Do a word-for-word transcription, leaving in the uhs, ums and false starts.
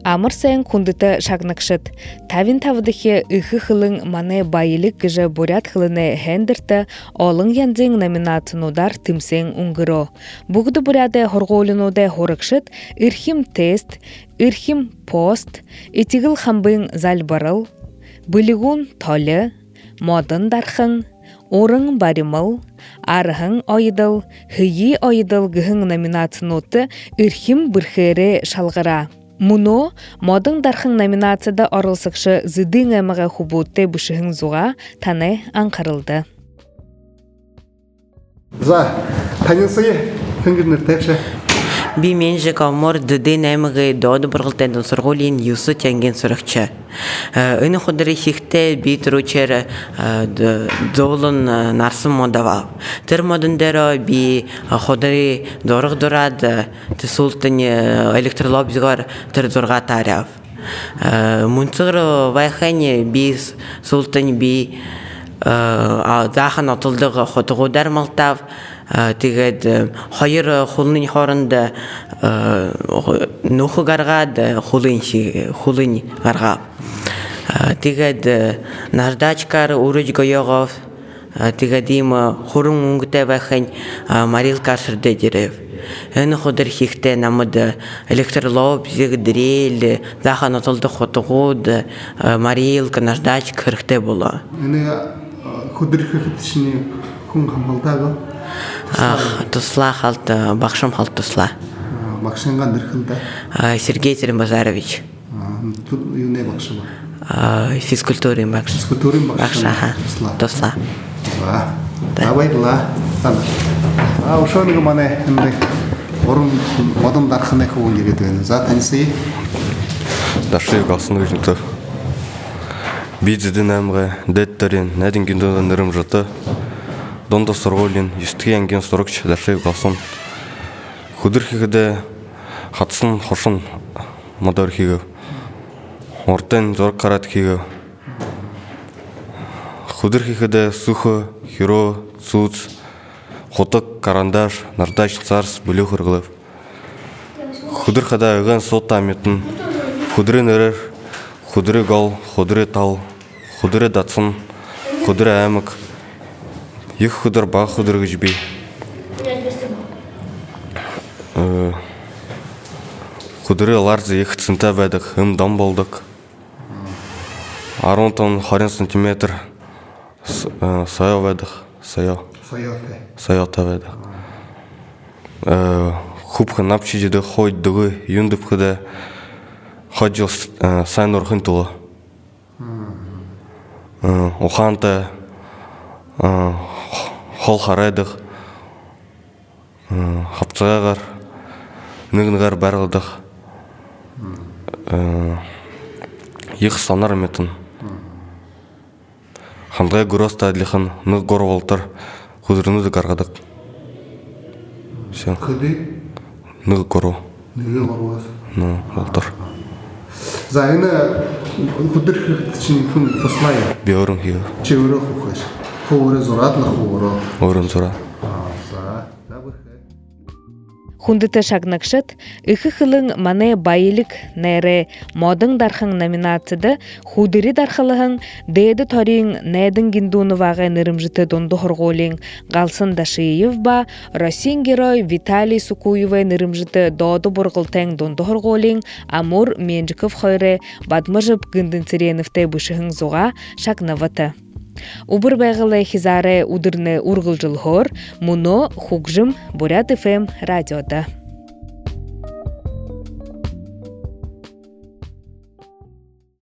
Амыр сайын кундыта шагнакшыт. Тавин тавыдыхе ыхы хылың мане байылык гыжы бурят хылыны хендерта олың янзың номинацинудар тымсен унгыро. Бугды буряды хорголынуды хорыкшыт ирхим тест, ирхим пост, итигыл хамбын зальбарыл, былигун толы, модын дархың, орың баримыл, архың ойдыл, хыйи ойдыл гыхың номинацинуты ирхим бірхері шалғыра. Муно модың дархың номинацияда орылсықшы зыдың әміға хубутты бұшығың зуға таны аңқарылды. За, танысыйы, күнгірнір тәпші. Би менже калмор дыдын әмігі доды бұрғылтен сұрғолин юсы тәнген сұрықчы. Үні құдыры хихте би тұручер доғылын нарсын модава. Тір модындары би құдыры дорық дұрады тұсултын электрлобзгар тір дұрға таряв. Мұнцығыры вайхәне би султын би захын отылдығы құтығудар малтав. Тегед хайыр хулын хорында нуху гаргад хулын хулын гаргап. Тегед наждачкар урыч гоёгов. Тегед им хурун унгте вахен марил кашырды дерев. Эн ходыр хихте намыды электрлоб зиг дрель захан отылды хотугуд марилка наждач кырхте була. Эне ходыр хихтишни кун хамалтага. Тусла халт, бақшым халт тусла. Бақшынған дырқылда? Сергей Церембазарович. Тут юне бақшы ба? Физкультурин бақшы. Физкультурин бақшы? Бақшы, тусла. Абай бұла. Ушоныға мане орын модын дарқынай көңін егедуен. За, танысы? Дашев қалсын өжінті. Бейдзідін әміға дәттерін нәдің гендудан нұрым жыты. Донда сұрғолин, естіге әнген сұрықшы дәршев қалсын. Худырхигіде қатсын қошын мадархигі. Ортен зорық қарат хигі. Худырхигіде сухы, хиро, цуц, хотық, карандаш, нардач, царс, бүлі қырғылып. Худырхада үген сот аметін. Худыры нөрір, худыры гал, худыры тал, худыры датсын, худыры әмік. Их худар ба худар гжби. Худары ларзы их цента ведах, им дом болдық. Аронтон харин сантиметр сайо ведах, сайо. Сайота ведах. Хубха напчи жиды хойд дұғы юндып хыда ходжил сайн орхын тұлы. Уханта хол харайдық, хапцағағар, нүгінғар бәрғылдық, еқ санар метін. Хандғай ғыроста әділіқін нүг ғор волтар, құдырыны да қарғадық. Қыды? Нүг ғору. Нүгі ғору аз? Нү, волтар. Зайыны құдыр үшін күн тұслайы? Бе орын хиғы. Че өрі құқыш? Хуры зуратлы хуры. Орын зура. Хундыты шагнакшыт, ыхы хылың мане байылык нәре модың дархың номинацияда худыры дархылығың дэйді торин нәдің гиндуны вағы нырымжыты донды хорголин Галсын Дашиев ба, Росин герой Виталий Сукуевай нырымжыты доды бұрғылтен донды хорголин Амур Менжиков хойры бадмыжып гындын сиренівті бұшығың зуға шагнаваты. Убыр бәғылы хизары удырны урғыл жылғыр, мұны хугжым Бурят эф эм радиода.